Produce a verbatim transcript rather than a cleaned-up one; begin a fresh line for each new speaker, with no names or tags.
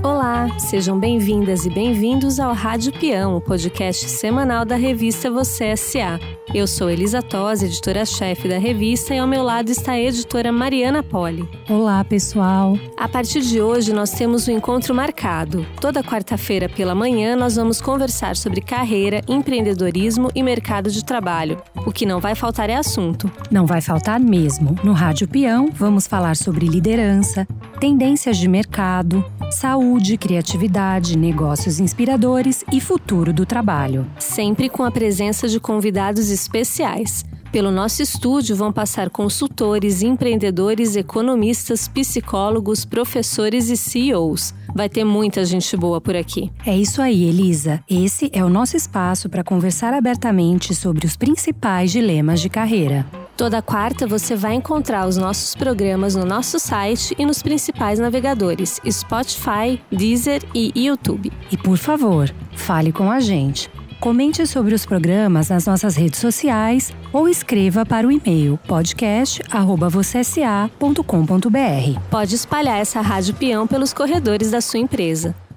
Olá, sejam bem-vindas e bem-vindos ao Rádio Peão, o podcast semanal da revista Você S A. Eu sou Elisa Tosi, editora-chefe da revista, e ao meu lado está a editora Mariana Poli.
Olá, pessoal!
A partir de hoje, nós temos um encontro marcado. Toda quarta-feira pela manhã, nós vamos conversar sobre carreira, empreendedorismo e mercado de trabalho. O que não vai faltar é assunto.
Não vai faltar mesmo. No Rádio Peão, vamos falar sobre liderança, tendências de mercado, saúde, criatividade, negócios inspiradores e futuro do trabalho.
Sempre com a presença de convidados especiais. Pelo nosso estúdio vão passar consultores, empreendedores, economistas, psicólogos, professores e C E Os. Vai ter muita gente boa por aqui.
É isso aí, Elisa. Esse é o nosso espaço para conversar abertamente sobre os principais dilemas de carreira.
Toda quarta você vai encontrar os nossos programas no nosso site e nos principais navegadores Spotify, Deezer e YouTube.
E por favor, fale com a gente. Comente sobre os programas nas nossas redes sociais ou escreva para o e-mail podcast arroba você s a ponto com ponto b r.
Pode espalhar essa Rádio Peão pelos corredores da sua empresa.